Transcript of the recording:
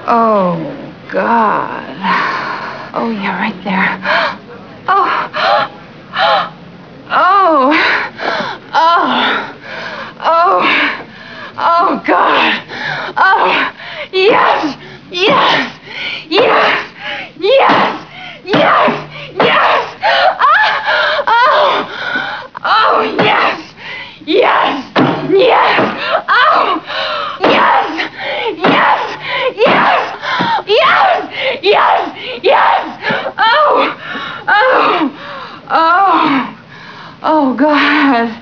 Oh, God. Oh, yeah, right there. Oh. Oh. Oh. Oh. Oh, God. Oh. Yes. Yes. Yes. Yes. Yes. Yes. Ah. Oh. Oh, yes. Yes. Yes. Oh. Yes. Yes. Yes. Yes. Yes. Yes. Oh. Oh. Oh. Oh, God.